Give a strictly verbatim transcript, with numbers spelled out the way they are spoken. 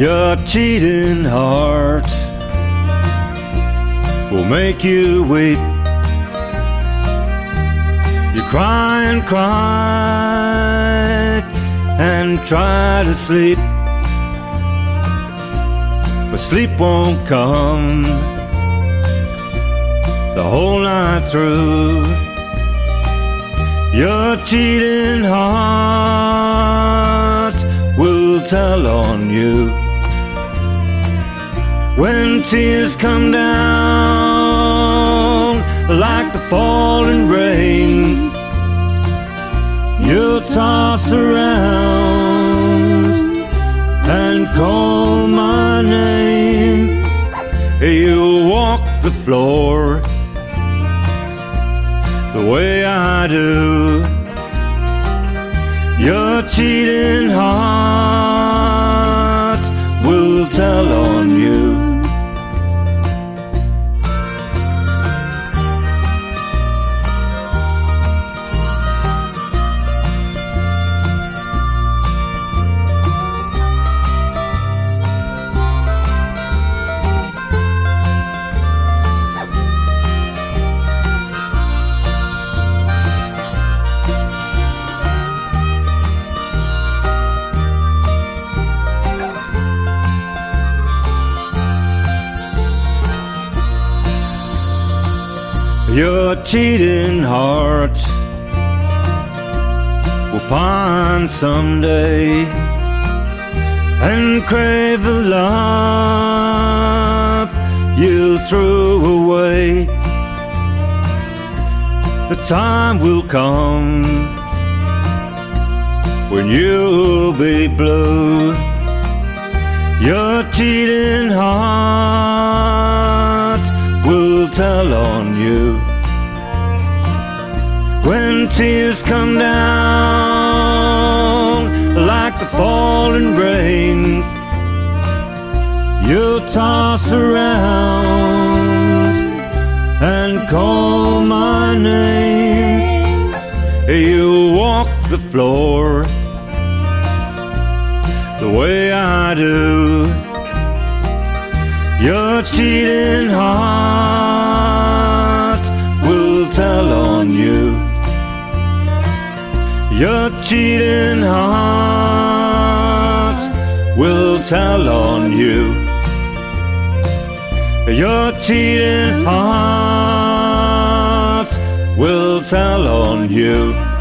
Your cheating heart will make you weep. You cry and cry and try to sleep, but sleep won't come the whole night through. Your cheating heart will tell on you. When tears come down like the falling rain, you'll toss around and call my name. You'll walk the floor the way I do. Your cheating heart will tell on you. Your cheating heart will pine someday and crave the love you threw away. The time will come when you'll be blue. Your cheating heart will tell on you. When tears come down like the falling rain, you'll toss around and call my name. You'll walk the floor the way I do. Your cheating heart will tell on you. Your cheating heart will tell on you. Your cheating heart will tell on you.